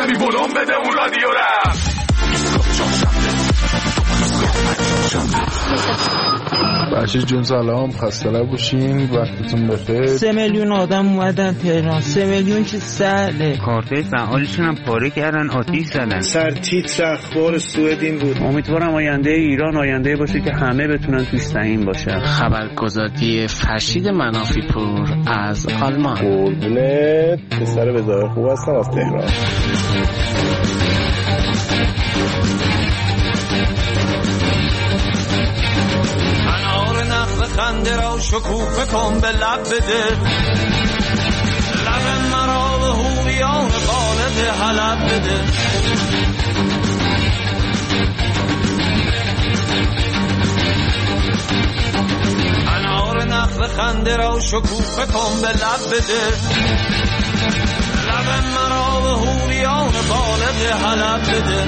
کمی ولوم بده اون رادیو را. بچه جون سلام، خسته نباشین، وقتتون بخیر. 3 میلیون آدم اومدن تهران، 3 میلیون چه سهله. کارتای فعالشون هم پاره کردن، آتیش زدن. سر تیتر اخبار سوئدین بود. امیدوارم آینده ایران آینده باشه که همه بتونن توش سهیم باشن. خبرگزاری فرشید منافی پور از آلمان. قربونت، پسر بزار خوب هستم از تهران. خنده را شکوفه کن به لب بده، لب مرا به حوریان خالد حلب بده. انار نخل خنده را شکوفه کن به لب بده، لب مرا به حوریان خالد حلب بده.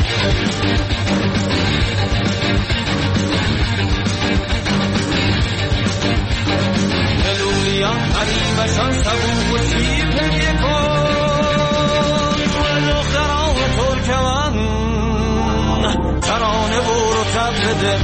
قریبشان سبوک و شیر هدیه کن، دختران ترکمن ترانه برو تب بده.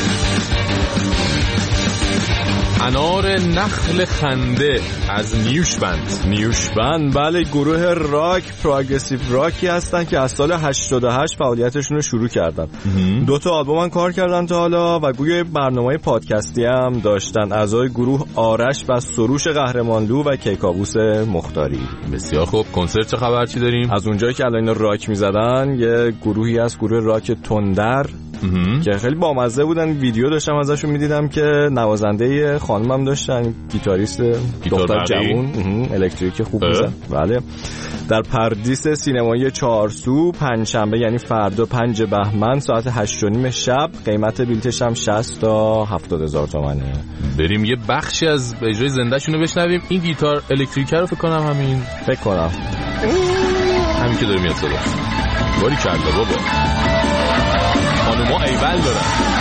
انار نخل خنده از نیوشبند. بله، گروه راک پروگرسیو راکی هستن که از سال 88 فعالیتشون رو شروع کردن. 2 تا آلبوم کار کردن تا حالا و گویا برنامه پادکستی هم داشتن. اعضای گروه آرش و سروش قهرمانلو و کیکاووس مختاری. بسیار خوب. کنسرت چه خبر، چی داریم؟ از اونجایی که الان راک میزدن یه گروهی از گروه راک تندر که خیلی بامزه بودن، ویدیو داشتم ازشون میدیدم که نوازنده خانمم داشتن، گیتاریست دختر جوون الکتریک خوب بزن. بله، در پردیس سینمایی چهارسو پنجشنبه یعنی فردا 5 بهمن ساعت 8:30 شب. قیمت بلیتش هم 60 تا 70,000 تومانه. بریم یه بخشی از اجرای زنده‌شون رو بشنویم. این گیتار الکتریکه رو فکر کنم فکر کنم همین که داره میاد صدا. باری کرده بابا، خانوما ایول دارن.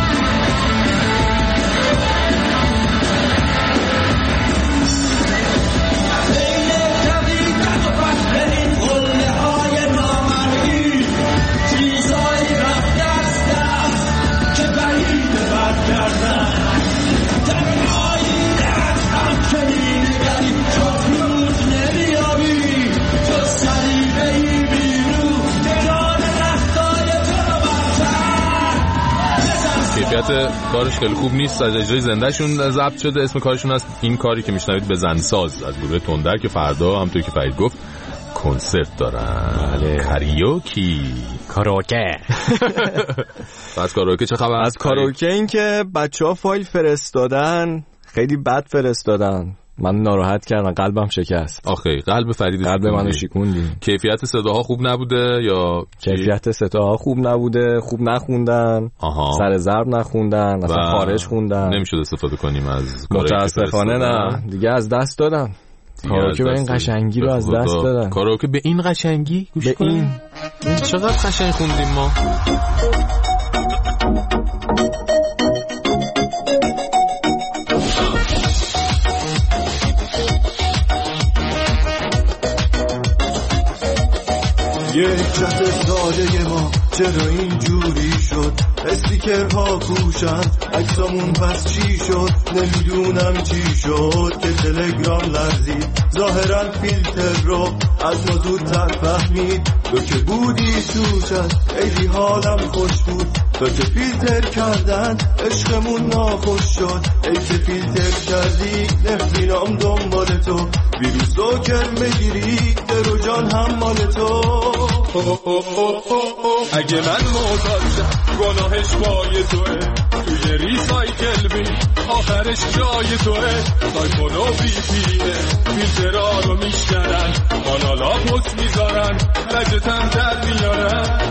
کیفیت کارش خیلی خوب نیست، از اجرای زندهشون ضبط شده. اسم کارشون از این کاری که میشنوید بزنساز از گروه تندر که فردا همونطور که فرید گفت کنسرت دارن. بله. کاراوکه. از کاراوکه چه خبر؟ از کاراوکه این که بچه‌ها فایل فرستادن، خیلی بد فرستادن، من ناراحت کردم، قلبم شکست. آخه قلب فرید، قلب منو شکوندی. کیفیت صداها خوب نبوده یا کیفیت صداها خوب نبوده، خوب نخوندن، سر ضرب نخوندن، اصلا خارج خوندن، نمیشد استفاده کنیم از متاسفانه. نه دیگه از دست دادم. کاراوکه به این قشنگی رو از دست دادن. کاراوکه به این قشنگی گوش به این چقدر قشنگ خوندیم ما. یک چت ساده ما چرا اینجوری شد؟ استیکرها پوشن عکسامون پس چی شد؟ نمیدونم چی شد که تلگرام لرزید، ظاهرا فیلتر رو از ما زودتر فهمید. تو که بودی توشن خیلی حالم خوش بود، تو که فیلتر کردن عشقمون ناخوش شد. ای که فیلتر کردی نفینام دنبال تو، ویروس رو کرم بگیری دل و جان هم مال تو. اگه من معتادشم گناهش پای توه، توی ریسایکل بی آخرش جای توه. آیفون و بی پینه فیلترها رو میشکنن، کانالا پست میذارن لجتن در میارن.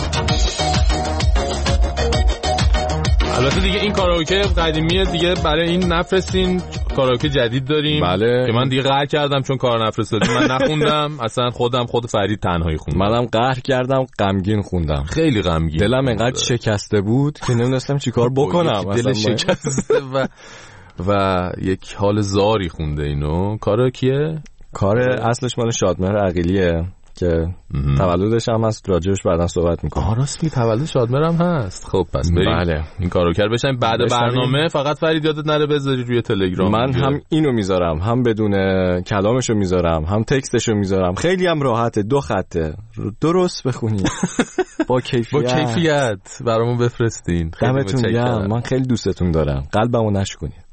البته دیگه این کاراوکه قدیمیه دیگه، برای این نفرستین. کاراوکه جدید داریم. بله. که من دیگه قهر کردم چون کار نفرستادیم، من نخوندم اصلا، خود فرید تنهایی خوند. منم قهر کردم، غمگین خوندم، خیلی غمگین. دلم انقدر شکسته بود که نمیدونستم چیکار بکنم. دل شکسته و یک حال زاری خونده اینو. کارا کیه؟ کار اصلش مال شادمهر عقیلیه که تولدش هم هست، راجبش بعدا صحبت میکنم. راست می تولد شادمهر هم هست. خب پس بریم بله. این کارو کرد بشیم بعد برنامه. فقط فرید یادت نره بذاری روی تلگرام. من هم اینو میذارم، هم بدون کلامشو میذارم، هم تکستشو میذارم. خیلی هم راحته، 2 خطه، درست بخونی با کیفیت برامون بفرستین. دمتون گرم، من خیلی دوستتون دارم، قلبمو نشکنید.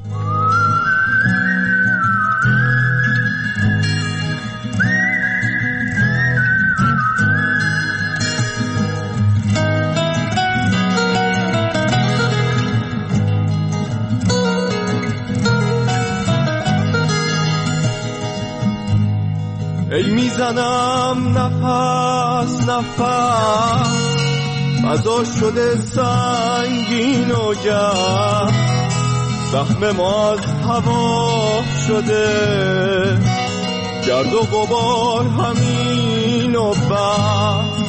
ای میزنم نفس نفس، فضا شده سنگین و گرم، زخم ما از هوا شده، گرد و غبار همین و بس،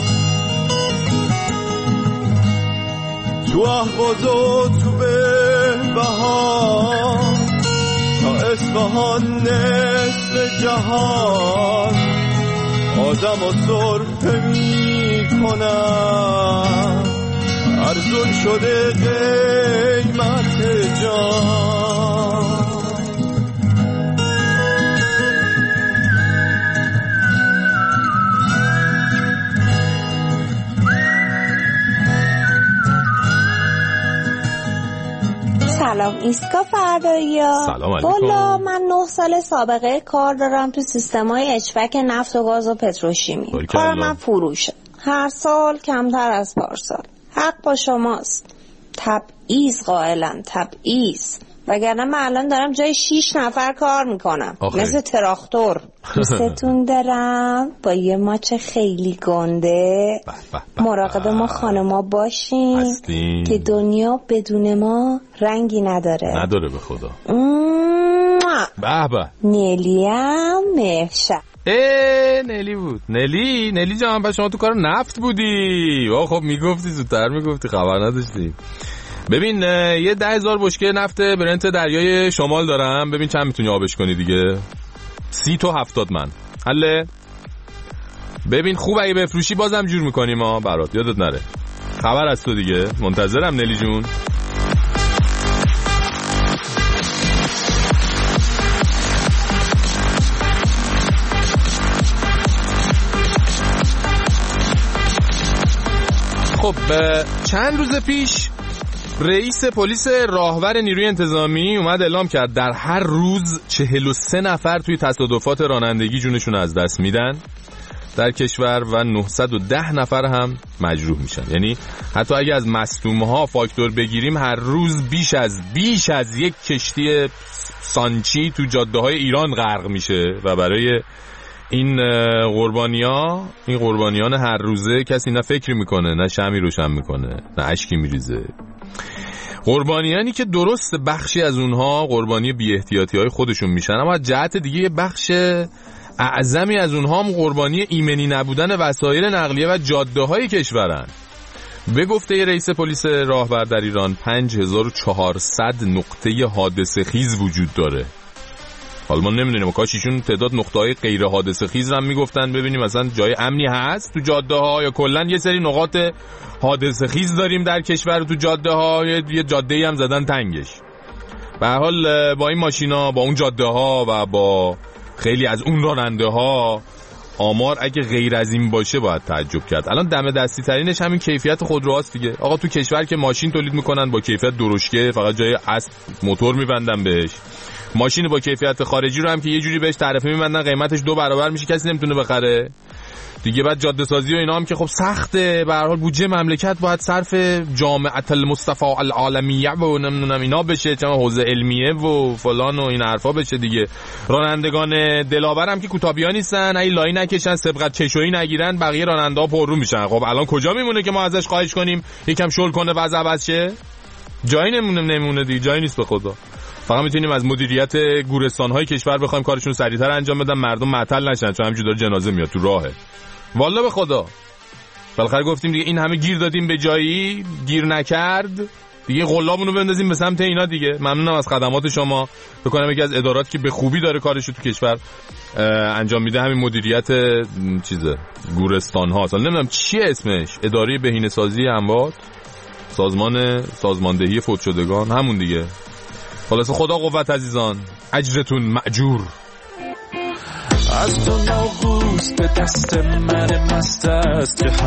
تو اهواز و تو بهبهان، تا اصفهان نصف جهان، آدم و سرفه می کنم، ارزون شده قیمت جان. سلام ایسکا فردایی‌ها. سلام علیکم. والا من 9 سال سابقه کار دارم تو سیستم‌های اچ‌وک نفت و گاز و پتروشیمی. کار من فروشه. هر سال کمتر از پارسال. حق با شماست. تبعیض قائلم، تبعیض. وگرنه من الان دارم جای 6 نفر کار میکنم مثل تراکتور. دوستتون دارم، با یه ماچ خیلی گنده مراقب ما خانما باشین که دنیا بدون ما رنگی نداره به خدا. به نلیم مهشم. نلی بود. نلی جان، پس شما تو کار نفت بودی. خب میگفتی، زودتر میگفتی، خبر نداشتی. ببین یه 10,000 بشکه نفت برنت دریای شمال دارم، ببین چند میتونی آبش کنی دیگه. 30 تا 70 من. حله؟ ببین خوب اگه بفروشی بازم جور میکنیم ما برات، یادت نره. خبر از تو دیگه، منتظرم نلی جون. خب چند روز پیش رئیس پلیس راهور نیروی انتظامی اومد اعلام کرد در هر روز 43 نفر توی تصادفات رانندگی جونشون از دست میدن در کشور و 910 نفر هم مجروح میشن. یعنی حتی اگه از مصدوم‌ها فاکتور بگیریم هر روز بیش از یک کشتی سانچی تو جاده‌های ایران غرق میشه و برای این قربانیان هر روزه کسی نه فکری میکنه، نه شمعی روشن میکنه، نه اشکی میریزه. قربانیانی که درست بخشی از اونها قربانی بی احتیاطی های خودشون میشن، اما جهت دیگه بخش اعظمی از اونها هم قربانی ایمنی نبودن وسایل نقلیه و جاده های کشورن. به گفته رئیس پلیس راهور در ایران 5400 نقطه حادثه خیز وجود داره. حالا ما نمیدونیم، کاش ایشون تعداد نقطه‌های غیر حادثه خیز رو هم میگفتن ببینیم مثلا جای امنی هست تو جاده ها، یا کلا یه سری نقاط حادثه خیز داریم در کشور تو جاده ها، یه جاده‌ای هم زدن تنگش. به هر حال با این ماشینا، با اون جاده ها و با خیلی از اون راننده ها، آمار اگه غیر از این باشه باید تعجب کرد. الان دم دستی ترینش همین کیفیت خودروهاست دیگه. آقا تو کشور که ماشین تولید میکنن با کیفیت درشکه، فقط جای اسب موتور میبندن بهش. ماشین با کیفیت خارجی رو هم که یه جوری بهش تعرفه میبندن قیمتش 2 برابر میشه، کسی نمیتونه بخره دیگه. بعد جاده سازی و اینا هم که خب سخته، به هر حال بودجه مملکت باید صرف جامعه المصطفى العالمیه و نمیدونم اینا بشه، چه حوزه علمیه و فلان و این حرفا بشه دیگه. رانندگان دلاور هم که کوتابیا نیستن، ای لای نکشن، سبقت چشویی نگیرن، بقیه راننده پررو میشن. خب الان کجا میمونه که ما ازش خواهش کنیم یکم شل کنه وضع عوض شه؟ جایی نمونه دیگه، جایی نیست به خدا. فقط میتونیم از مدیریت گورستان‌های کشور بخوایم کارشون سریعتر انجام بدن، مردم معطل نشن، چون همینجوری داره جنازه میاد تو راهه. والله به خدا. بالاخره گفتیم دیگه این همه گیر دادیم به جایی، گیر نکرد، دیگه قلابونو بندازیم به سمت اینا دیگه. ممنونم از خدمات شما. فکر کنم یکی از ادارات که به خوبی داره کارشو تو کشور انجام میده همین مدیریت گورستان ها. اصلا نمیدونم چیه اسمش، اداره بهینه‌سازی اموات، سازماندهی فوت شدگان، همون دیگه. خلاص خدا قوت عزیزان، اجرتون مأجور. از تو ناقوس به دست من مست است که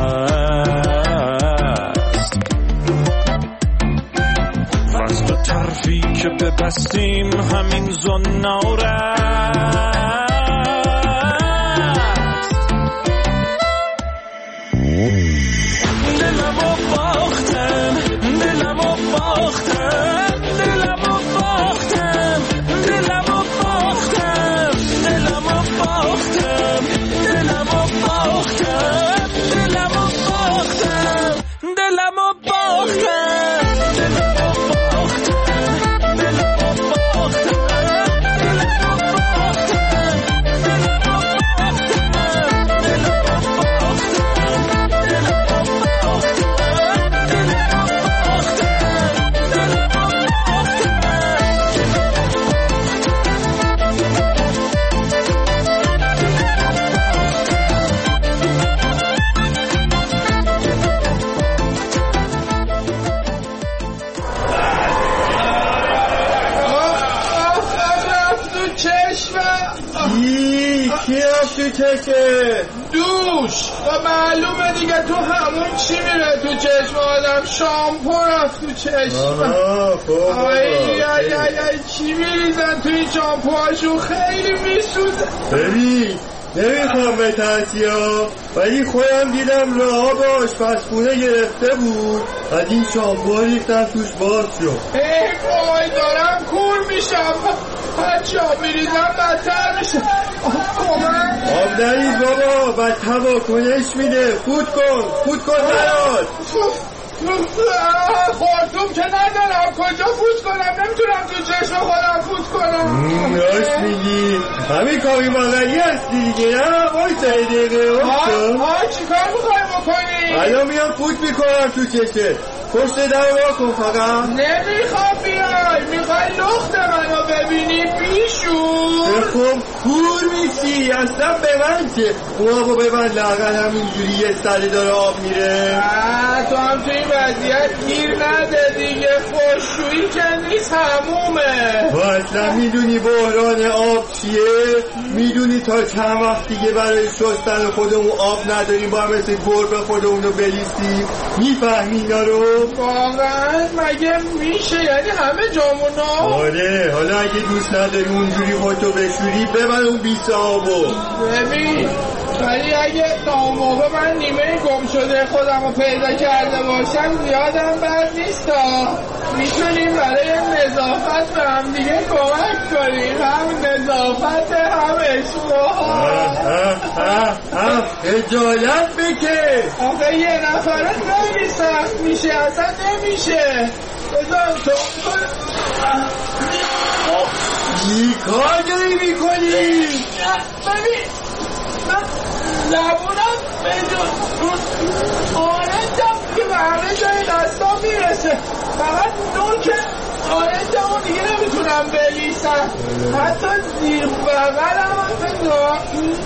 هست، و از تو طرفی که ببستیم همین زنار است. دلمو باختم، دلمو باختم، دلمو باختم، دلمو باختم، دلمو باختم، دلمو باختم، دلمو باختم، دلمو باختم. چشه دوش و معلومه دیگه تو همون چی میره تو چشم آدم، شامپو رفت تو چشم. ای چی میریزن تو این شامپوهاشون، خیلی میسوزه. ببین نمیخوام به ترسیا، ولی خودم دیدم راه به آشپزخونه گرفته بود، از این شامپو ریختم توش باز شد. ای وای دارم کور میشم، هرچی آب میریزم بدتر میشه. آب نریز بابا، بد تواکنش میده. فوت کن برات. خورتوم که ندارم، کجا فوت کنم؟ نمیتونم تو چشم خودم فوت کنم. راست میگی، همین کاری مادری هستی دیگه. نه وایسا یه دقیقه. چی کار میخوای بکنی؟ الان میام فوت میکنم تو چشم. پشت در را کن فقط. نمیخوام بیای، میخوای لخت منو ببینی بیشون. بخم کور میشی، اصلا به من چه؟ اون آبو ببند لغن، همینجوری یه سالی داره آب میره. تو هم تو این وضعیت گیر نده دیگه، خوشویی که نیست همومه. تو اصلا میدونی بحران آب چیه؟ میدونی تا چند وقت دیگه برای شستن خودمون آب نداریم، با مثل گربه خودمونو بلیستیم؟ میفهمی اینا رو؟ واقعا مگه میشه؟ یعنی همه جامونا؟ آره، حالا اگه دوست نداری اونجوری خودتو بشوری ببر اون 20 آبو. ببین ولی اگه ناموقع من نیمه گم شده خودم رو پیدا کرده باشم زیادم بد نیست. میتونیم برای نظافت به هم دیگه کمک کنیم، هم نظافت هم اشتها. خجالت بکش. آخه یه نفره خیلی سخت میشه، اصلا نمیشه. بذار تو چی کار داری میکنی؟ ببین لبونم بدون آرنجم که به همه جای دستا میرسه، فقط نوک آرنجمو دیگه نمیتونم بلیسم، حتی زیر بغلم هم بگاه.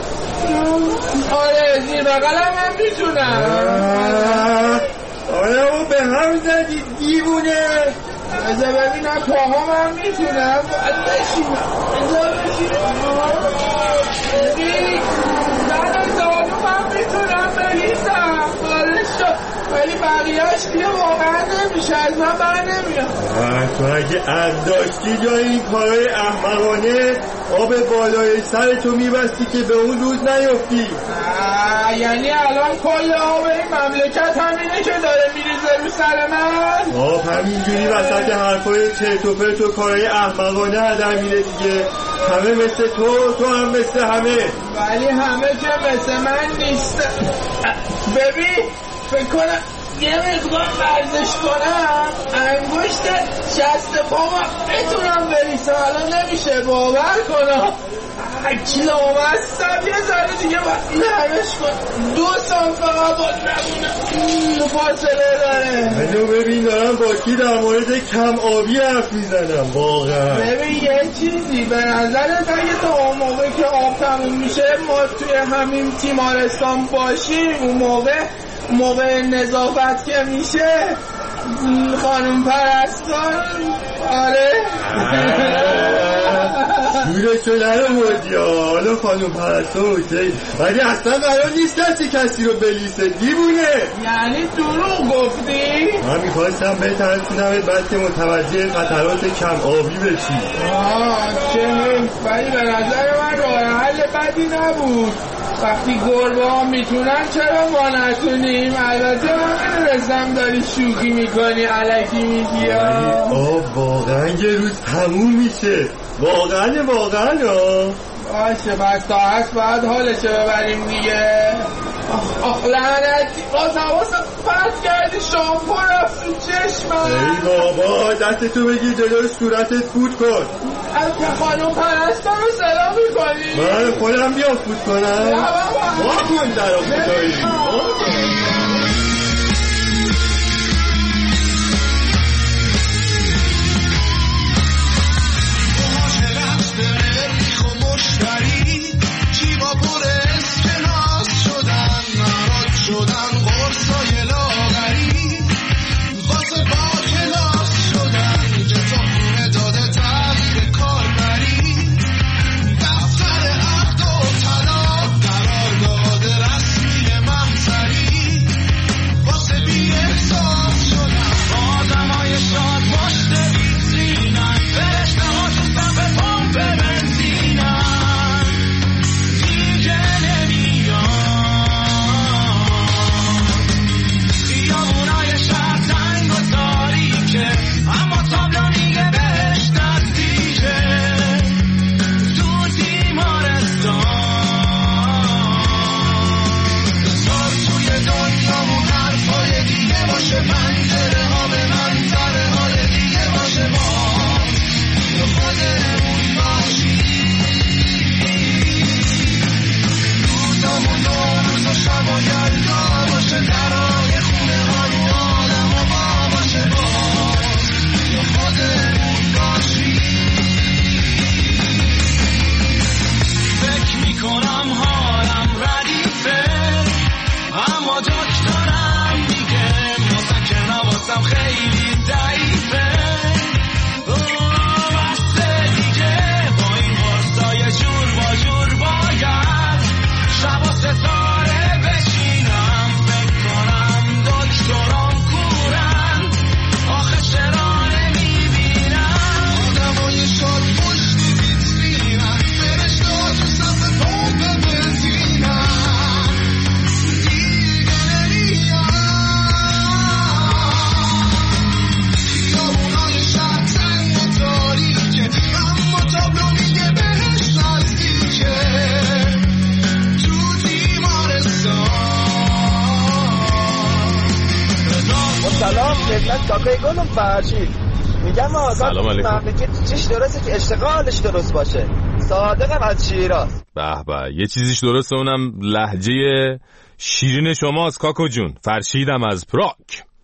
آره زیر بغلم هم میتونم. آره به هم زدی دیوونه. بذار ببینم پاهام هم میتونم بشینم. بذار بشینم. ببین زن زانوم هم میتونم بلیسم. ولی بقیهش دیگه واقعا نمیشه، از من بر نمیاد. تو اگه عقل داشتی جای این کارهای احمقانه آب بالای سرتو میبستی که به اون روز نیفتی. یعنی الان کل آب این مملکت همینه که داره میریزه رو سر من؟ آب همینجوری وسط حرفای چرت و پرت و کارهای احمقانه هدر میره دیگه. همه مثل تو هم مثل همه. ولی همه که مثل من نیست. ببین فکر کنم یه مقدار ورزش کنم انگشت شست پامو بتونم بریسم، الان نمیشه باور کنم. اکلامستم یه ذره دیگه نرمش کن 2 سال فقط باید نمونه فاصله داره. منو ببین دارم با کی در مورد کم آبی حرف میزنم واقعا. ببین یه چیزی به نظرت اگه تا اون موقع که آب تموم میشه ما توی همین تیمارستان باشیم اون موقع نظافت که میشه خانم پرستار آره دورشو نرمودی حالا خانم پرستار اوکی ولی اصلا قرار نیست کسی رو بلیسه دیوونه. یعنی دروغ گفتی؟ من میخواستم بترسونم بعد که متوجه خطرات کم آبی بشی. چه ولی به نظر من راه حل بدی نبود. وقتی گربه ها میتونن چرا ما نتونیم؟ البته من میدونستم داری شوخی میکنی علکی میگی. آب واقعا یه روز تموم میشه واقعا باشه پس تا هست باید حالشه ببریم دیگه. آخ لعنتی باز حواسم پرت کردی شامپو رفت تو چشمم. ای بابا دستتو بگی جلوی صورتت فوت کن. که خانم پرستار رو سلام میکنی؟ من خودم بیام فوت کنم. نه بابا واکن در آفریقایی. کاکای گلم فرشید میگم سلام علیکم. مملکت چیش درسته که اشتغالش درست باشه. صادقم از شیراز. به به یه چیزیش درسته اونم لهجه شیرین شماست کاکو جون. فرشیدم از پراگ.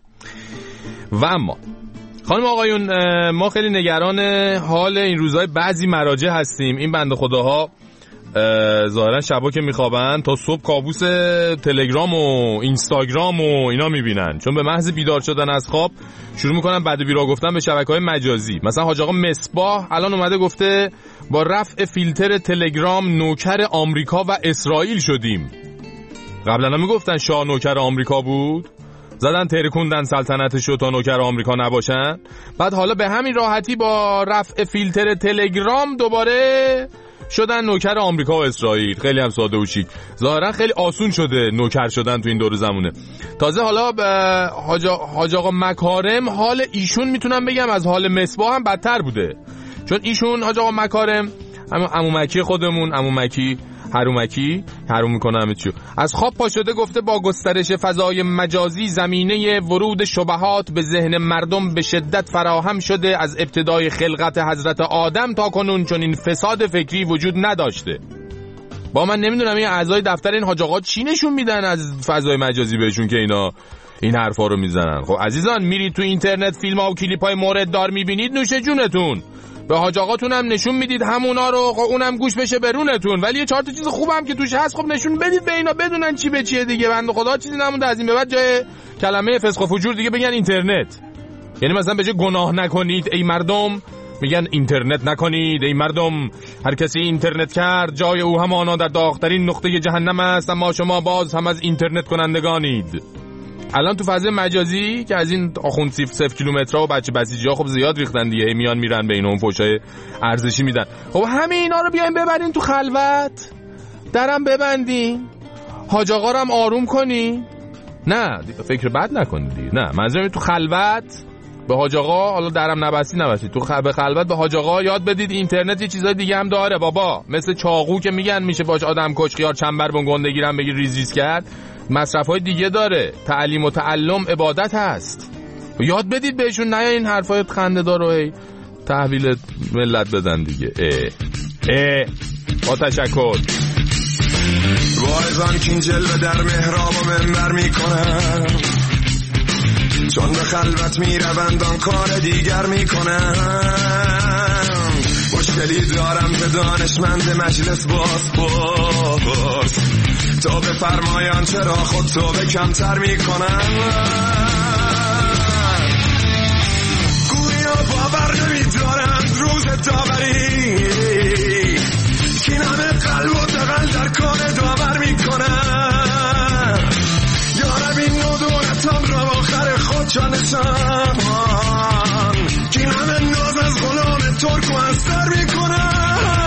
و اما خانم آقایون ما خیلی نگران حال این روزهای بعضی مراجع هستیم. این بنده خداها ظاهرا شبا که میخوابن تا صبح کابوس تلگرام و اینستاگرام و اینا میبینن، چون به محض بیدار شدن از خواب شروع میکنن بد و بیرا گفتن به شبکه‌های مجازی. مثلا حاج آقا مصباح الان اومده گفته با رفع فیلتر تلگرام نوکر آمریکا و اسرائیل شدیم. قبلا میگفتن شاه نوکر آمریکا بود، زدن ترکوندن سلطنتشو تا نوکر آمریکا نباشن. بعد حالا به همین راحتی با رفع فیلتر تلگرام دوباره شدن نوکر آمریکا و اسرائیل. خیلی هم ساده و شیک. ظاهرا خیلی آسون شده نوکر شدن تو این دور زمونه. تازه حالا حاج آقا مکارم حال ایشون میتونم بگم از حال مصباح هم بدتر بوده، چون ایشون حاج آقا مکارم عمو مکی خودمون، عمو مکی حروم میکنه همه چیو. از خواب پا شده گفته با گسترش فضای مجازی زمینه ورود شبهات به ذهن مردم به شدت فراهم شده. از ابتدای خلقت حضرت آدم تا کنون چنین فساد فکری وجود نداشته. با من نمیدونم این اعضای دفتر این حاج آقا چی نشون میدن از فضای مجازی بهشون که اینا این حرفا رو میزنن. خب عزیزان میرید تو اینترنت فیلم ها و کلیپ های مورد دار میبینید، نوش جونتون. به حاج آقاتون هم نشون میدید همونا رو، خب اونم گوش بشه برونتون. ولی یه 4 تا چیز خوبم که توش هست خب نشون بدید به اینا بدونن چی به چیه دیگه. بنده خدا چیزی نمونده از این به بعد جای کلمه فسق و فجور دیگه بگن اینترنت. یعنی مثلا به جای گناه نکنید ای مردم میگن اینترنت نکنید ای مردم. هر کسی اینترنت کرد جای او همانا در داغ‌ترین نقطه جهنم است، اما شما باز هم از اینترنت کنندگانید. الان تو فضای مجازی که از این آخوند 0 کیلومترها و بچه بسیجی‌ها خب زیاد ریختن دیگه، میان میرن به اون فوشای ارزشی میدن. خب همه اینا رو بیاین ببرین تو خلوت، درم ببندین، حاج آقا رو هم آروم کنین. نه فکر بد نکنید دیگه. نه منظورم تو خلوت به حاج آقا، حالا درم نبستید تو به خلوت به حاج آقا یاد بدید اینترنت یه چیزای دیگه هم داره بابا، مثل چاقو که میگن میشه باش آدم کش، خیار چنبر بون گندگیرم بگی ریزیز کرد، مصرف‌های دیگه داره. تعلیم و تعلم عبادت هست، یاد بدید بهشون، نه این حرفای خنده‌دار رو تحویل ملت بدن دیگه. با تشکر. واعظان که این جلوه در محراب و منبر میکنن، چون به خلوت میروند آن کار دیگر میکنن. مشکلی دارم به دانشمند مجلس باز تو به فرمایان چرا خود تو به کمتر میکنن. گویا باور نمیدارند روز داوری، که همه قلب و دقل در کار داور میکنن. یارب این ندونتان را آخر خود جانشان، که همه ناز از غلام ترک و از سر میکنن.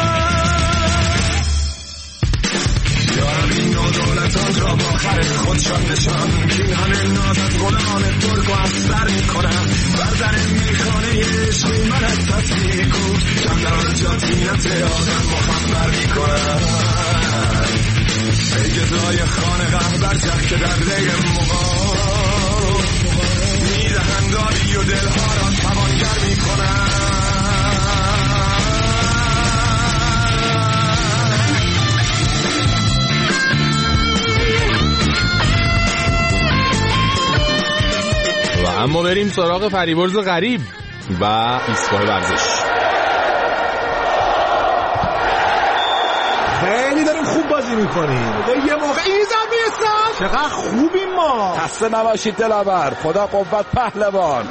این دولتان را با آخر خودشان نشان، که همه ناز از غلام ترک و افسر میکنم. بردر میخانه عشقی من از تطبیق کن، کم در آنجا تینت آدم مخبر میکنم. ای گدای خانقه برجه که در ری مقام، میدهند آبی و دلها را توانگر میکنم. اما بریم سراغ فریبرز غریب و ایستگاه ورزش. خیلی داریم خوب بازی میکنیم. یه موقع ایزم میستم چقدر خوبیم ما. خسته نباشید دلاور، خدا قوت پهلوان.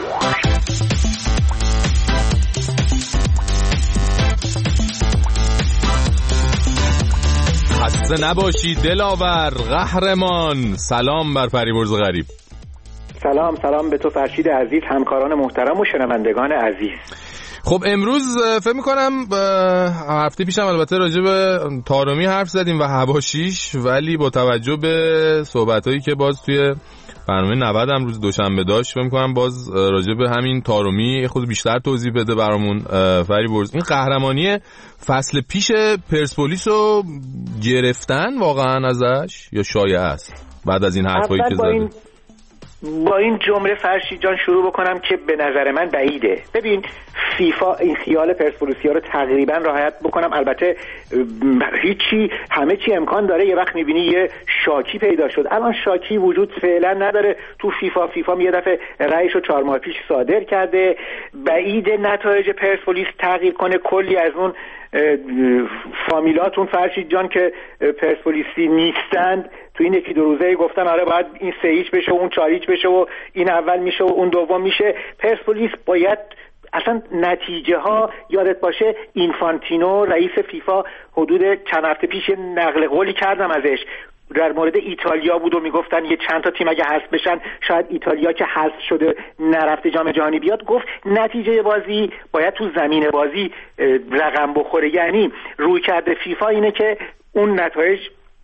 خسته نباشید دلاور قهرمان. سلام بر فریبرز غریب. سلام به تو فرشید عزیز، همکاران محترم و شنوندگان عزیز. خب امروز فکر میکنم هفته پیشم البته راجع به طارمی حرف زدیم و حواشیش، ولی با توجه به صحبتایی که باز توی برنامه 90 امروز دوشنبه داشت، فکر میکنم باز راجع به همین طارمی خود بیشتر توضیح بده برامون فریبرز. این قهرمانی فصل پیش پرسپولیس رو گرفتن واقعا ازش یا شایعه است بعد از این حرفایی که زده؟ با این جمله فرشید جان شروع بکنم که به نظر من بعیده. ببین فیفا این خیال پرسپولیسیا رو تقریبا رعایت بکنم، البته هیچی همه چی امکان داره یه وقت میبینی یه شاکی پیدا شد. الان شاکی وجود فعلا نداره تو فیفا یه دفعه رأیشو 4 ماه پیش صادر کرده. بعید نتایج پرسپولیس تغییر کنه کلی از اون فامیلاتون فرشید جان که پرسپولیسی نیستند تو این 1-2 روزه گفتن آره باید این 3-0 بشه و اون 4-0 بشه و این اول میشه و اون دوم میشه. پرسپولیس باید اصلا نتیجه ها یادت باشه اینفانتینو رئیس فیفا حدود چند هفته پیش نقل قولی کردم ازش در مورد ایتالیا بود و میگفتن یه چند تا تیم اگه حذف بشن شاید ایتالیا که حذف شده نرفته جام جهانی بیاد. گفت نتیجه بازی باید تو زمین بازی رقم بخوره، یعنی روی کرده فیفا اینه که اون نتایج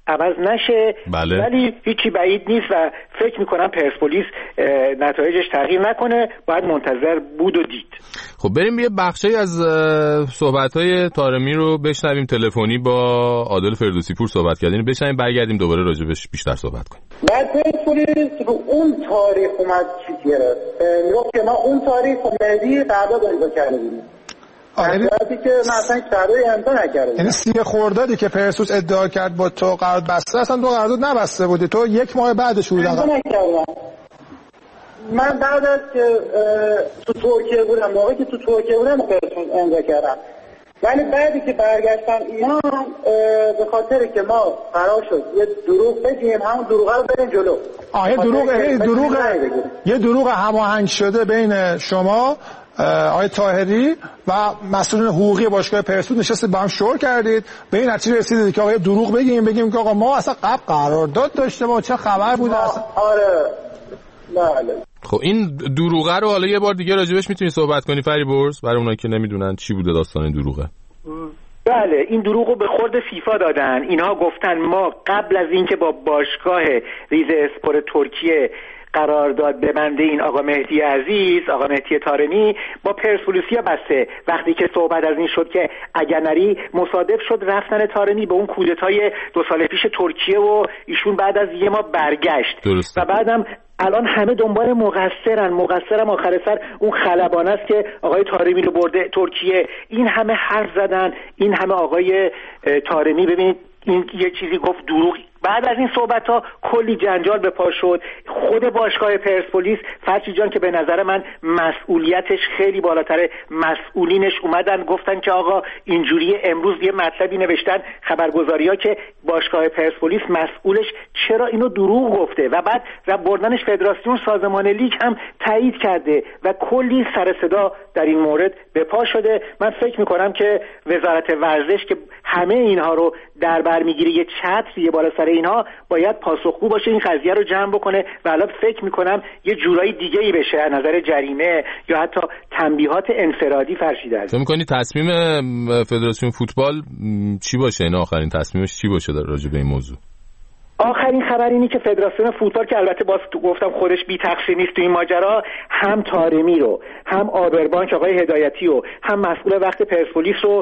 عوض نشه. بله. ولی هیچی بعید نیست و فکر میکنم پرسپولیس نتایجش تغییر نکنه، باید منتظر بود و دید. خب بریم یه بخشی از صحبت‌های طارمی رو بشنویم. تلفنی با عادل فردوسی پور صحبت کردیم، بشنویم برگردیم دوباره راجبش بیشتر صحبت کنیم. بعد پرسپولیس رو اون تاریخ اومد چی گرفت، میگفت که ما اون تاریخ مهدی قرارداد امضا کرده بودیم. قراردادی که مثلا قرارداد امضا نکرده. یعنی 30 خردادی که پرسپولیس ادعا کرد با تو قرارداد بسته، اصلا تو قرارداد نبسته بودی، تو 1 ماه بعدش بود. امضا نکردم. من بعد از که تو ترکیه بودم، موقعی که تو ترکیه بودم پرسپولیس امضا کردم. ولی بعدی که برگشتم ایران به خاطر که ما قرار شد یه دروغ بگیم، همون دروغ رو بریم جلو. یه دروغ هماهنگ شده بین شما آقای طاهری و مسئولین حقوقی باشگاه پرسپولیس نشستید با هم شور کردید، به این نتیجه رسیدید که آقا یه دروغ بگیم که آقا ما اصلا قبل قرارداد داشتیم و چه خبر بود اصلا. آره بله. خب این دروغه رو حالا یه بار دیگه راجبش میتونی صحبت کنی فریبرز، برای اونایی که نمیدونن چی بوده داستان این دروغه؟ بله، این دروغ رو به خورد فیفا دادن. اینها گفتن ما قبل از اینکه با باشگاه ریزاسپور ترکیه قرارداد ببنده این آقا مهدی عزیز، آقا مهدی طارمی با پرسپولیسیا بسته. وقتی که صحبت از این شد که اگر نری، مصادف شد رفتن طارمی به اون کودتای 2 سال پیش ترکیه و ایشون بعد از یه ماه برگشت. درسته. و بعدم الان همه دنبال مقصرم آخر سر اون خلبانه است که آقای طارمی رو برده ترکیه. این همه حرف زدن، این همه آقای طارمی ببینید این یه چیزی گفت دروغ. بعد از این صحبت‌ها کلی جنجال به پا شد. خود باشگاه پرسپولیس فرشی جان که به نظر من مسئولیتش خیلی بالاتره، مسئولینش اومدن گفتن که آقا اینجوری. امروز یه مطلبی نوشتن خبرگزاری‌ها که باشگاه پرسپولیس مسئولش چرا اینو دروغ گفته و بعد بردنش فدراسیون سازمان لیگ هم تایید کرده و کلی سر صدا در این مورد به پا شده. من فکر می‌کنم که وزارت ورزش که همه اینها رو در بر می‌گیره، یه چتر بالا سر اینها، باید پاسخگو باشه، این قضیه رو جمع بکنه و الان فکر میکنم یه جورایی دیگه‌ای بشه از نظر جریمه یا حتی تنبیهات انفرادی فرشیده است. فکر می‌کنی تصمیم فدراسیون فوتبال چی باشه؟ این آخرین تصمیمش چی باشه در راجع به این موضوع؟ آخرین خبر اینی که فدراسیون فوتبال که البته باز گفتم خودش بی تقصیر نیست تو این ماجرا، هم طارمی رو، هم آبربانک آقای هدایتی رو، هم مسئول وقت پرسپولیس رو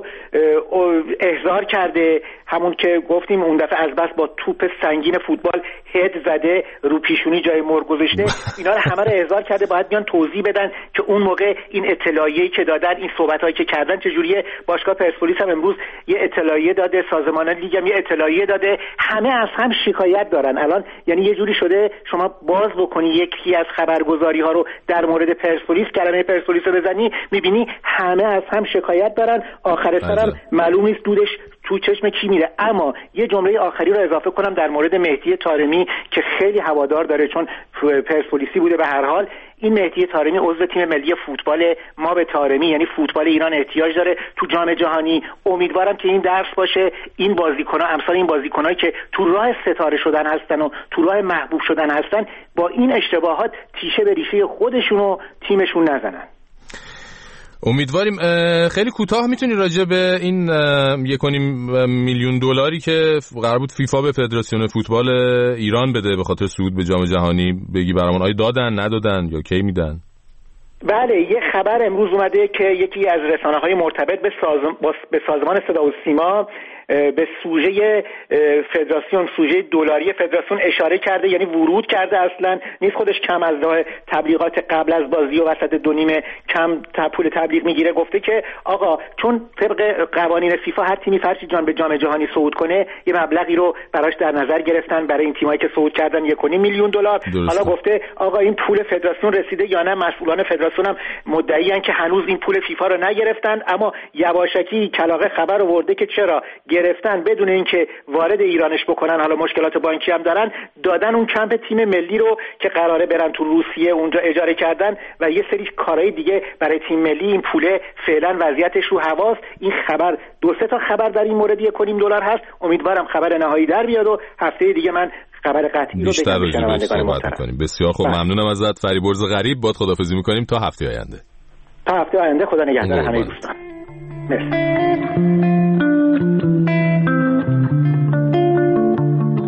احضار کرده. همون که گفتیم اون دفعه از بس با توپ سنگین فوتبال هد زده، رو پیشونی جای مرغ گذاشته. اینا رو همه رو احضار کرده، باید بیان توضیح بدن که اون موقع این اطلاعیه‌ای که دادن، این صحبتایی که کردن چجوریه. باشگاه پرسپولیس هم امروز یه اطلاعیه داده، سازمان لیگ هم یه اطلاعیه داده، همه از هم شکایت دارن. الان یعنی یه جوری شده شما باز بکنی یکی از خبرگزاری‌ها رو در مورد پرسپولیس، کلمه پرسپولیس رو بزنی، می‌بینی همه از هم شکایت دارن. آخر سرم معلوم نیست دودش تو چشم کی میره. اما یه جمله آخری رو اضافه کنم در مورد مهدی طارمی که خیلی هوادار داره چون پرسپولیسی بوده. به هر حال این مهدی طارمی عضو تیم ملی فوتبال ما به طارمی، یعنی فوتبال ایران احتیاج داره تو جام جهانی. امیدوارم که این درس باشه، این بازیکن‌ها، امثال این بازیکنایی که تو راه ستاره شدن هستن و تو راه محبوب شدن هستن، با این اشتباهات تیشه به ریشه خودشون و تیمشون نزنن. امیدواریم. خیلی کوتاه میتونی راجع به این 1.5 میلیون دلاری که قرار بود فیفا به فدراسیون فوتبال ایران بده به خاطر صعود به جام جهانی بگی برامون؟ آیا دادن، ندادن یا کی میدن؟ بله، یه خبر امروز اومده که یکی از رسانه‌های مرتبط به سازمان صدا و سیما به سوژه فدراسیون، سوژه دلاری فدراسیون اشاره کرده، یعنی ورود کرده، اصلا نیست خودش کم از تبلیغات قبل از بازی و وسط 2 نیمه کم پول تبلیغ میگیره. گفته که آقا چون طبق قوانین فیفا هر تیمی فرشی جان به جام جهانی صعود کنه یه مبلغی رو براش در نظر گرفتن برای این تیمایی که صعود کردن 1.5 میلیون دلار. حالا گفته آقا این پول فدراسیون رسیده یا نه؟ مسئولان فدراسیون هم مدعیان که هنوز این پول فیفا رو نگرفتن، اما یواشکی کلاغه خبر آورده که چرا گرفتن بدون اینکه وارد ایرانش بکنن، حالا مشکلات بانکی هم دارن، دادن اون کمپ تیم ملی رو که قراره برن تو روسیه اونجا اجاره کردن و یه سری کارهای دیگه برای تیم ملی. این پوله فعلا وضعیتش رو هواست. این خبر 2-3 تا خبر در این مورد 1.5 دلار هست. امیدوارم خبر نهایی در بیاد و هفته دیگه من خبر قطعی رو بیشتر بگم صحبت می‌کنیم. بسیار خوب، ممنونم ازت فریبرز غریب. باد خداحافظی می‌کنیم تا هفته آینده. تا هفته آینده، خدا نگهدار همه دوستان. مرسی.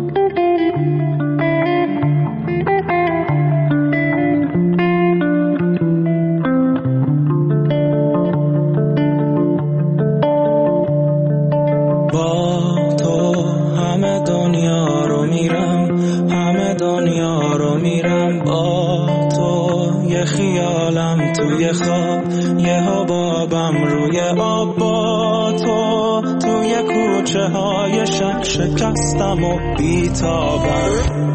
میرم، همه دنیا رو میرم با تو. یه خیالم توی خواب، یه حبابم روی آب با تو. توی کوچه های شب شکستم و بیتابم.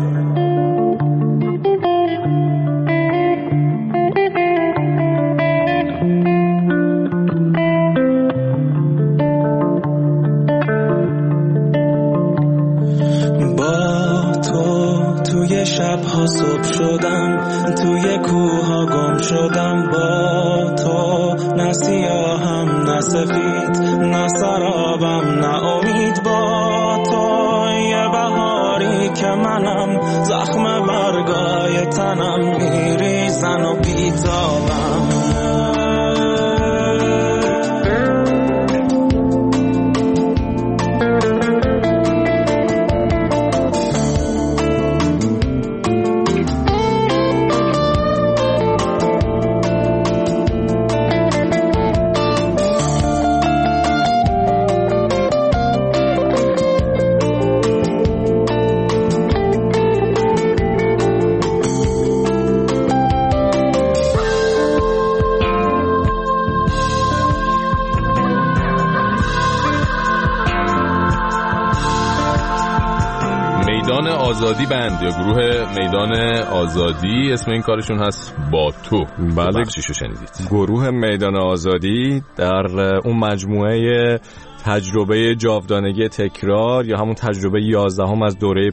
شبها صبح شدم، توی کوها گم شدم با تو. نه سیاهم نه سفید، نه سرابم نه امید با تو. یه بهاری که منم، زخم برگای تنم، میریزن و بیتابم. آزادی بند یا گروه میدان آزادی اسم این کارشون هست با تو. بله، بخشیشو شنیدید. گروه میدان آزادی در اون مجموعه تجربه جاودانگی تکرار یا همون تجربه 11 از دوره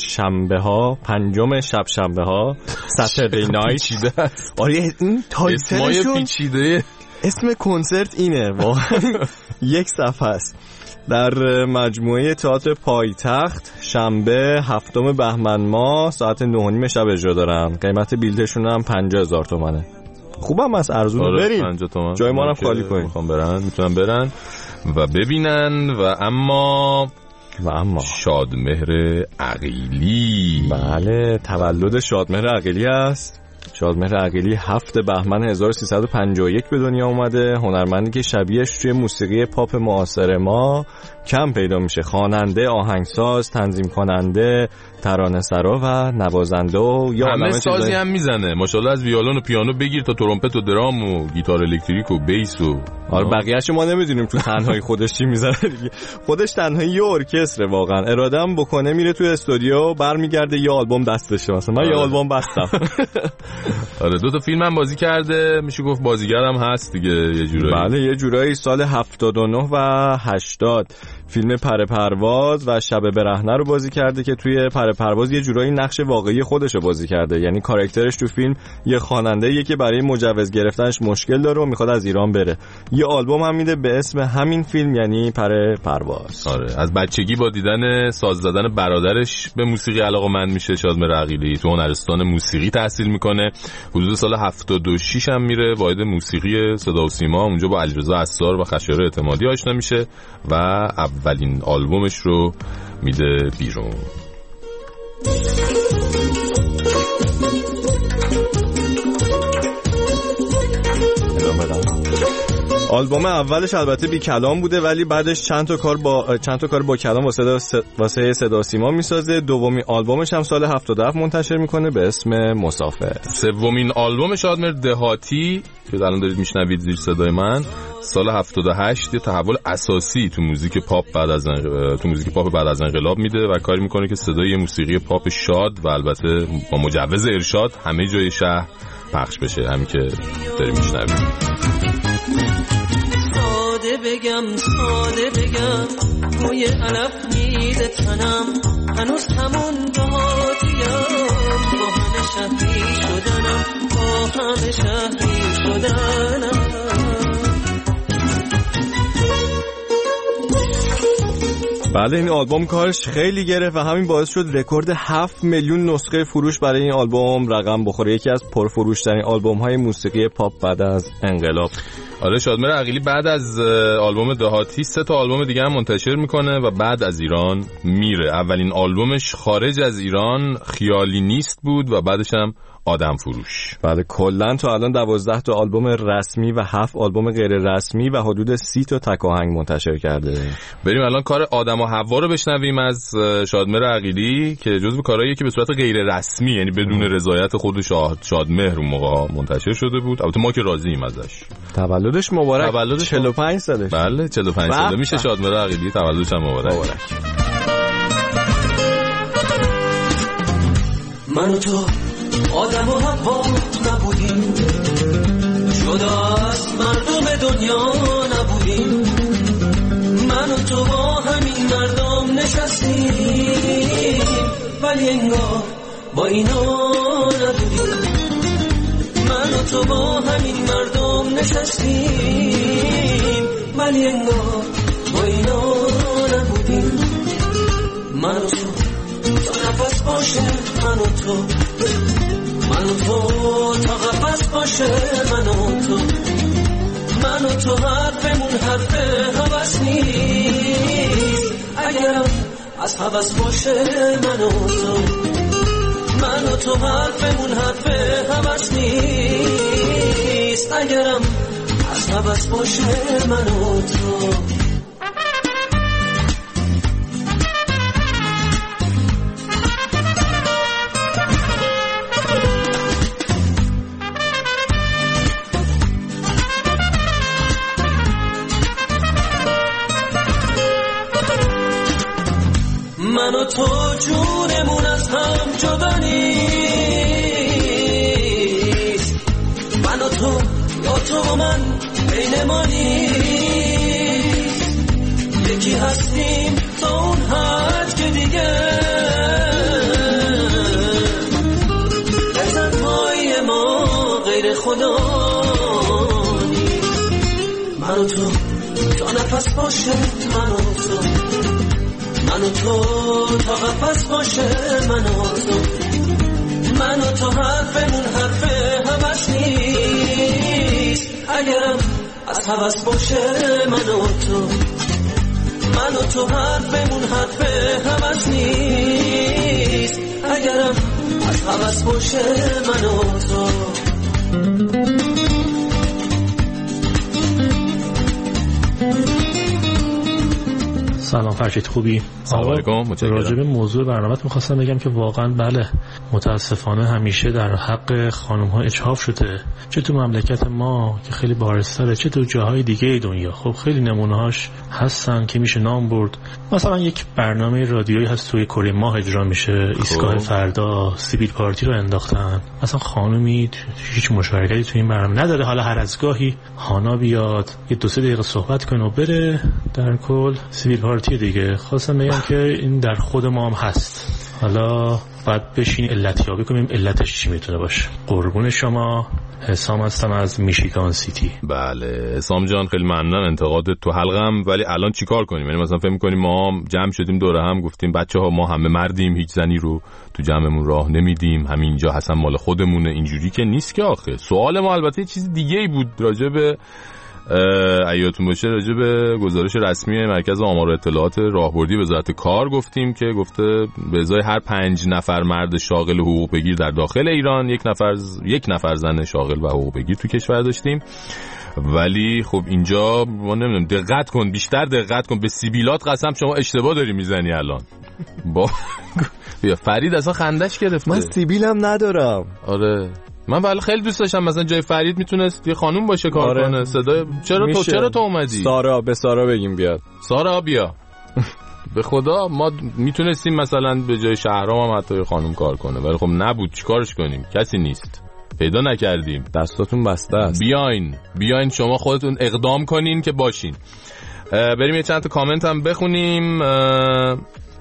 پنجم شب شنبه ها ساتردی نایت. آره این تایتلشون پیچیده، اسم کنسرت اینه واقعا یک صفحه است. در مجموعه تئاتر پایتخت شنبه 7 بهمن ماه ساعت 9:30 شب اجرا دارن. قیمت بلیتشون هم 50,000 تومانه. خوبم از ارزون. آره بریم جای ما رو خالی کنیم. میتونن برن و ببینن. و اما شادمهر عقیلی. بله، تولد شادمهر عقیلی است. شادمهر عقیلی 7 بهمن 1351 به دنیا اومده. هنرمندی که شبیهش توی موسیقی پاپ معاصر ما کم پیدا میشه. خواننده، آهنگساز، تنظیم کننده، ترانه‌سرا و نوازنده و یا همه سازی هم میزنه. ماشاءالله از ویولون و پیانو بگیر تا ترومپت و درام و گیتار الکتریک و بیس و بقیه‌اش ما نمیدونیم تو تنهایی خودش چی میزنه دیگه. خودش تنهایی یه ارکستره واقعا. اراده‌ام بکنه میره تو استودیو، برمیگرده یه آلبوم دستشه. مثلا من یه آلبوم بستم. آره 2 تا فیلم هم بازی کرده، میشه گفت بازیگرم هست دیگه یه جورایی. بله یه جورایی. سال 79 و 80 فیلم پره پرواز و شب برهنه رو بازی کرده که توی پره پرواز یه جورایی نقش واقعی خودش رو بازی کرده. یعنی کاراکترش تو فیلم یه خواننده‌ایه که برای مجوز گرفتنش مشکل داره و میخواد از ایران بره. یه آلبوم هم میده به اسم همین فیلم، یعنی پره پرواز. آره از بچگی با دیدن ساز زدن برادرش به موسیقی علاقه‌مند میشه. شادمهر عقیلی تو هنرستان موسیقی تحصیل میکنه. حدود سال 76 هم میره واحد موسیقی صدا و سیما، اونجا با علیرضا عصار و خشایار اعتمادی آشنا میشه و اولین آلبومش رو میده بیرون. آلبوم اولش البته بی کلام بوده، ولی بعدش چند تا کار با کلام واسه صدا سیما میسازه. دومین آلبومش هم سال 77 منتشر میکنه به اسم مسافر. سومین آلبوم شادمهر دهاتی که الان دارید میشنوید زیر صدای من سال 78 یه تحول اساسی تو موزیک پاپ بعد از انقلاب میده و کاری میکنه که صدای موسیقی پاپ شاد و البته با مجوز ارشاد همه جای شهر پخش بشه، همین که داریم میشنوید. ساده بگم بوی علف میده تنم، هنوز همون دهاتیم، با همه شهری شدنم. بله این آلبوم کارش خیلی گرفت و همین باعث شد رکورد 7 میلیون نسخه فروش برای این آلبوم رقم بخوره. یکی از پرفروشترین آلبوم های موسیقی پاپ بعد از انقلاب. آره شادمهر عقیلی بعد از آلبوم دهاتی 3 تا آلبوم دیگه هم منتشر میکنه و بعد از ایران میره. اولین آلبومش خارج از ایران خیالی نیست بود و بعدش هم آدم فروش. بله کلا تا الان 12 تا آلبوم رسمی و 7 آلبوم غیر رسمی و حدود 30 تا تک آهنگ منتشر کرده. بریم الان کار آدم و حوا رو بشنویم از شادمهر عقیلی که جزو کارهاییه که به صورت غیر رسمی، یعنی بدون رضایت خود شادمهر اون موقع منتشر شده بود. البته ما که راضییم ازش. تولدش مبارک. 45 سالش. بله 45 ساله میشه شادمهر عقیلی، تولدش هم مبارک. من و تو آدم و حوا نبودیم، جدا از مردم دنیا نبودیم. من و تو با همین مردم نشستیم، ولی انگار با اینا نبودیم. من و تو با همین مردم نشستیم، ولی انگار با اینا نبودیم. من و تو تا نفس باشه، من و تو، من و تو تا قفس باشه، من و تو، من و تو حرفمون حرف هوس نیست. اگرم از هوس باشه من و تو، من و تو حرفمون حرف هوس نیست. اگرم از هوس باشه من و تو. من و تو جونمون از هم جدا نیست. من و تو یا تو و من بین ما نیست. یکی هستیم تا اون حد که دیگه لذت‌های ما غیر خدا نیست. من و تو تا نفس باشه، من و تو، من و تو تا قفس باشه، من و تو، من و تو حرفمون حرف هوس نیست. اگرم از هوس باشه من و تو، من و تو حرفمون حرف هوس نیست. اگرم از هوس باشه من و تو. سلام فرشید، خوبی؟ سلام علیکم. راجع به موضوع برنامه‌ت می‌خواستم بگم که واقعا بله متاسفانه همیشه در حق خانم‌ها اجحاف شده، چه تو مملکت ما که خیلی بارزتره، چه تو جاهای دیگه دنیا. خب خیلی نمونه‌هاش هستن که میشه نام برد. مثلا یک برنامه رادیویی هست توی کره ماه اجرا میشه، ایستگاه فردا سیبیل پارتی رو انداختن. مثلا خانومی هیچ مشارکتی تو این برنامه نداره، حالا هر از گاهی هانا بیاد یه 2-3 دقیقه صحبت کنه و بره. در کل سیبیل پارتی دیگه. خواستم بگم که این در خود ما هم هست. حالا باید بشین علتیابی کنیم علتش چی میتونه باشه. قربون شما، حسام هستم از میشیگان سیتی. بله حسام جان خیلی ممنونم، انتقادت تو حلقم. ولی الان چیکار کنیم؟ یعنی مثلا فکر می‌کنیم ما جمع شدیم دوره هم گفتیم بچه‌ها ما همه مردیم، هیچ زنی رو تو جمعمون راه نمیدیم، همینجا حسن مال خودمونه. اینجوری که نیست که آخه. سوال ما البته چیز دیگه‌ای بود راجع به ایاتون باشه، راجع به گزارش رسمی مرکز آمار و اطلاعات راهبردی وزارت کار گفتیم که گفته به ازای هر 5 نفر مرد شاغل حقوق بگیر در داخل ایران یک نفر زن شاغل و حقوق بگیر تو کشور داشتیم. ولی خب اینجا ما نمیدونم، دقت کن، بیشتر دقت کن، به سیبیلات قسم شما اشتباه داری میزنی الان. با فرید اصلا خندش گرفته. من سیبیلم ندارم. آره من ولی خیلی دوست داشتم مثلا جای فرید میتونست یه خانوم باشه کار کنه. صدای چرا تو اومدی؟ سارا، به سارا بگیم بیاد. سارا بیا. به خدا ما میتونستیم مثلا به جای شهرام هم حتی یه خانوم کار کنه، ولی خب نبود، چیکارش کنیم؟ کسی نیست، پیدا نکردیم. دستاتون بسته است. بیاین شما خودتون اقدام کنین که باشین. بریم یه چند تا کامنت هم بخونیم.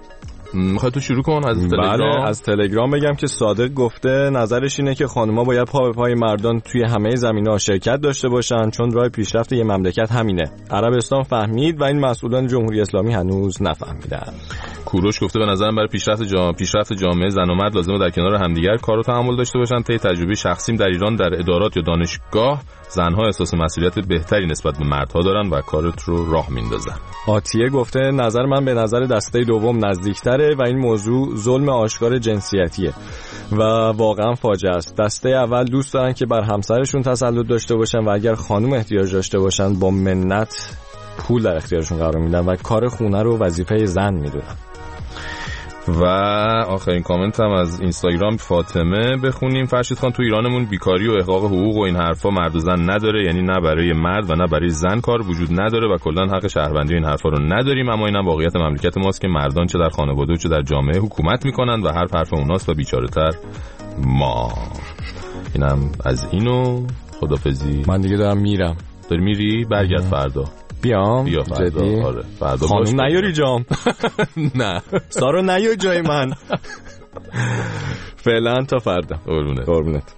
میخوای تو شروع کن از تلگرام؟ بله از تلگرام بگم که صادق گفته نظرش اینه که خانوما باید پا به پای مردان توی همه زمینه‌ها شرکت داشته باشن، چون راه پیشرفت یه مملکت همینه. عربستان فهمید و این مسئولان جمهوری اسلامی هنوز نفهمیدن. کوروش گفته به نظرم برای پیشرفت جامعه زن و مرد لازمه در کنار همدیگر کار و تحمل داشته باشن. طی تجربه شخصیم در ایران در ادارات یا دانشگاه زنها احساس مسئولیت بهتری نسبت به مردها دارن و کارت رو راه میندازن. آتیه گفته نظر من به نظر دسته دوم نزدیکتره و این موضوع ظلم آشکار جنسیتیه و واقعا فاجعه است. دسته اول دوست دارن که بر همسرشون تسلط داشته باشن و اگر خانم احتیاج داشته باشن با منت پول در اختیارشون قرار میدن و کار خونه رو وظیفه زن میدونن. و آخرین کامنت هم از اینستاگرام فاطمه بخونیم. فرشید خان تو ایرانمون بیکاری و احقاق حقوق و این حرفا مرد و زن نداره، یعنی نه برای مرد و نه برای زن کار وجود نداره و کلا حق شهروندی این حرفا رو نداریم. اما اینم واقعیت مملکت ماست که مردان چه در خانواده و چه در جامعه حکومت میکنن و حرف اوناست و بیچاره‌تر ما. اینم از اینو. خدافظی. من دیگه دارم میرم. داری میری؟ برگرد فردا. بیا فردا. آره فردا. خانم نیاری جام. نه سارو نیار جای من. فعلا تا فردا. قربونت.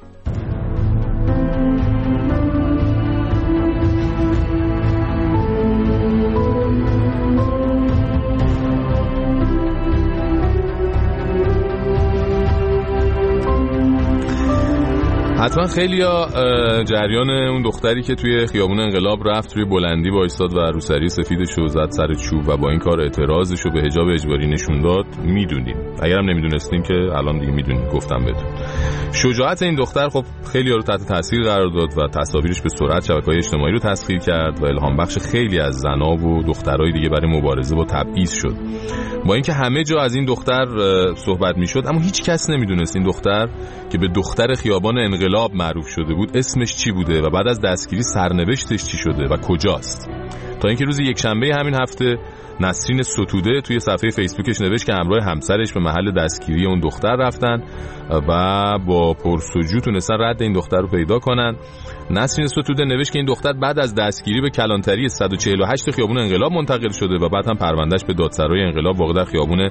حتما خیلیا جریان اون دختری که توی خیابون انقلاب رفت روی بلندی وایساد و روسری سفیدش رو زد سر چوب و با این کار اعتراضش رو به حجاب اجباری نشون داد میدونیم. اگرم نمیدونستیم که الان دیگه میدونیم. گفتم بهتون شجاعت این دختر خب خیلیا رو تحت تاثیر قرار داد و تصاویرش به سرعت شبکه‌های اجتماعی رو تسخیر کرد و الهام بخش خیلی از زنا و دخترای دیگه برای مبارزه با تبعیض شد. با اینکه همه جا از این دختر صحبت میشد اما هیچ کس نمیدونست این دختر که به دختر خیابان انقلاب معروف شده بود اسمش چی بوده و بعد از دستگیری سرنوشتش چی شده و کجاست. تا اینکه روز یکشنبه همین هفته نسرین ستوده توی صفحه فیسبوکش نوشت که همراه همسرش به محل دستگیری اون دختر رفتن و با پرسجو تونستن رد این دختر رو پیدا کنن. نسرین ستوده نوشت که این دختر بعد از دستگیری به کلانتری 148 خیابون انقلاب منتقل شده و بعد هم پروندهش به دادسرای انقلاب واقع در خیابون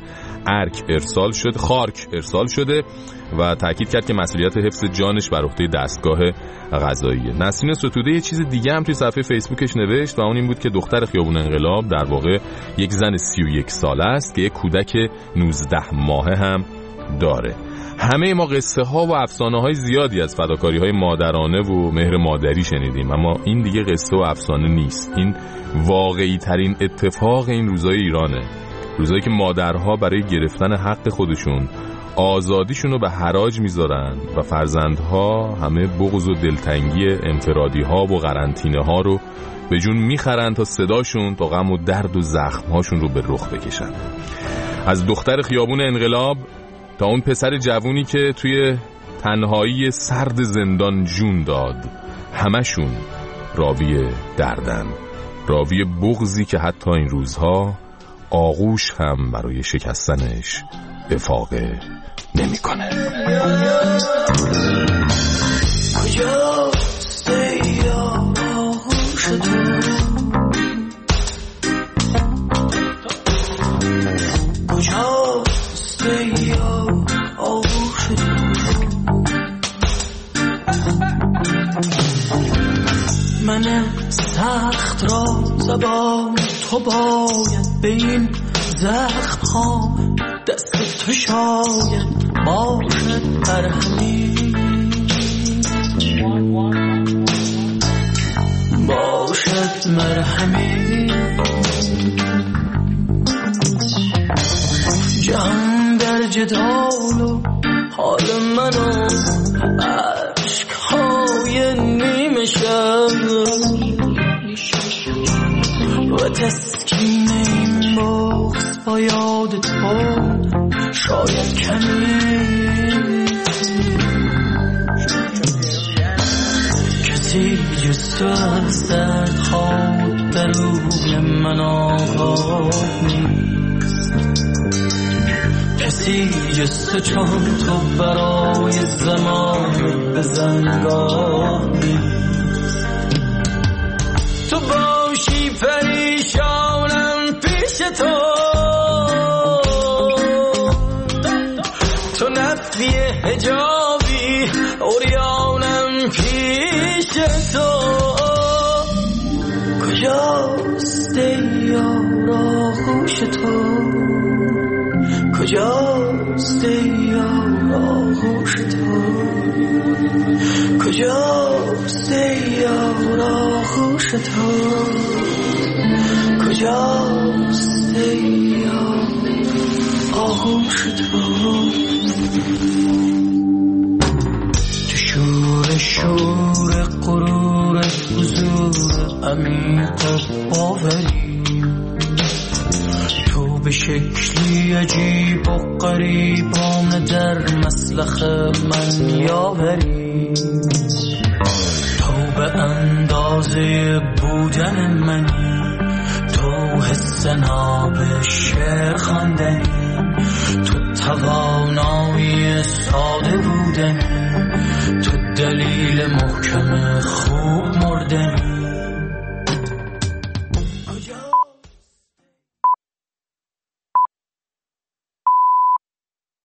خارک ارسال شده و تاکید کرد که مسئولیت حفظ جانش بر عهده دستگاه قضاییه. نسرین ستوده یه چیز دیگه هم توی صفحه فیسبوکش نوشت و اون این بود که دختر خیابون انقلاب در واقع یک زن 31 ساله است که یک کودک 19 ماهه هم داره. همه ما قصه ها و افسانه های زیادی از فداکاری های مادرانه و مهر مادری شنیدیم اما این دیگه قصه و افسانه نیست. این واقعی ترین اتفاق این روزای ایرانه. روزایی که مادرها برای گرفتن حق خودشون آزادیشون رو به حراج میذارن و فرزندها همه بغض و دلتنگی انفرادی ها و قرنطینه ها رو به جون میخرن تا صداشون تا غم و درد و زخم هاشون رو به رخ بکشن. از دختر خیابون انقلاب تا اون پسر جوونی که توی تنهایی سرد زندان جون داد، همشون راوی دردن، راوی بغضی که حتی این روزها آغوش هم برای شکستنش افاقه نمی کنه. من سخت را زبان تو باید به این زخم ها دست تو شاید باشد مرهمی باشد مرهمی جهان در جدال و حال منو عشقهای نیمه شب و تسکین این بغض با یاد تو شاید کمی کسی جز تو از درد خود در روی من آگاه نیست کسی جز تو چون تو برای زمان به زنگاه نیست تو باشی پریشانم پیش تو رفتی حجابی اوریانم پیش تو کجاست یار آغوش تو کجاست یار آغوش تو کجاست یار آغوش تو کجاست یار آغوش تو تو شور غرور حضور عمیق باوری تو به شکلی عجیب و غریبانه در مسلخ من یاوری تو به اندازه بودن منی تو حس ناب شعر خواندنی تو توانایی ساده بودنی تو دلیل محکم خوب مردنی